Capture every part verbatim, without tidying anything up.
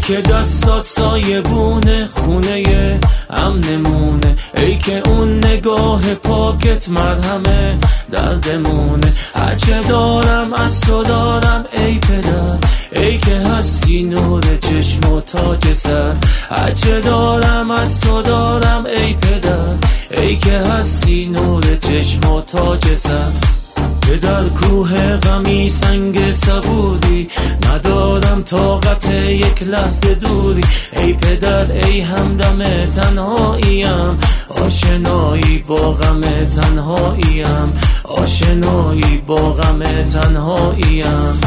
که دستات سایبونه خونه امنمونه، ای که اون نگاه پاکت مرهمه دردمونه. هرچه دارم از تو دارم ای پدر، ای که هستی نور چشم و تاج سر. هرچه دارم از تو دارم ای پدر، ای که هستی نور چشم و تاج سر. که در کوه غمی سنگ صبوری، ندارم طاقت یک لحظه دوری. ای پدر ای همدم تنهاییم، آشنایی با غم تنهاییم، آشنایی با غم تنهاییم.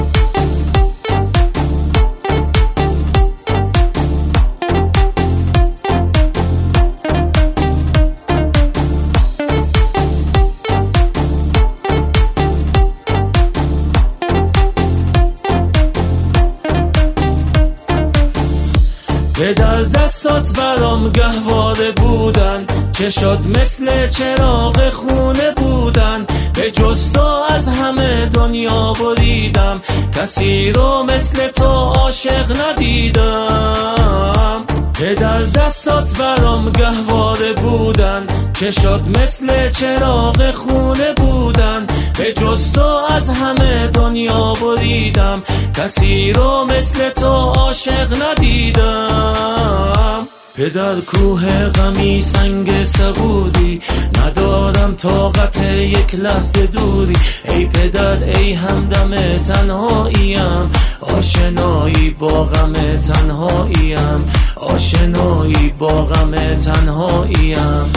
به در دستات برام گهواره بودن، چشات مثل چراغ خونه بودن. به جز تو از همه دنیا بریدم، کسی رو مثل تو عاشق ندیدم. به در دستات برام گهواره بودن، چشات مثل چراغ خونه بودن. به جز تو از همه دنیا بریدم، کسی رو مثل تو عاشق ندیدم. پدر کوه غمی سنگ صبوری، ندارم طاقت یک لحظه دوری. ای پدر ای همدم تنهاییم، آشنایی با غم تنهاییم، آشنایی با غم تنهاییم.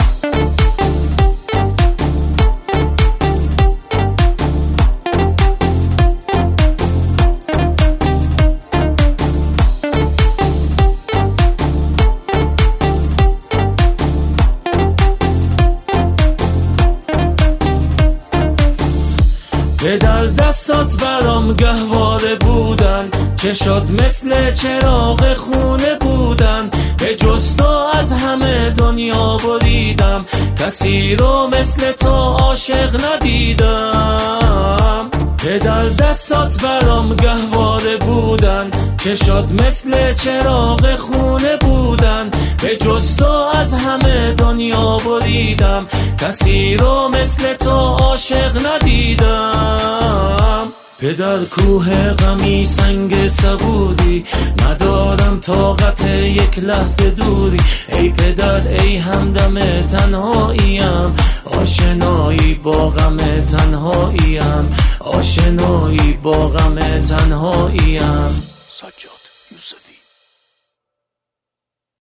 به در دستات برام گهواره بودن، چشات مثل چراغ خونه بودن. به جز تو از همه دنیا بریدم، کسی رو مثل تو عاشق ندیدم. به در دستات برام گهواره بودن، چشات مثل چراغ خونه بودن. به جز تو از همه دنیا بریدم، کسی رو مثل تو عاشق ندیدم. پدر کوه غمی سنگ صبوری، ندارم طاقت یک لحظه دوری. ای پدر ای همدم تنهاییم، آشنایی با غم تنهاییم، آشنایی با غم تنهاییم. سجاد یوسفی.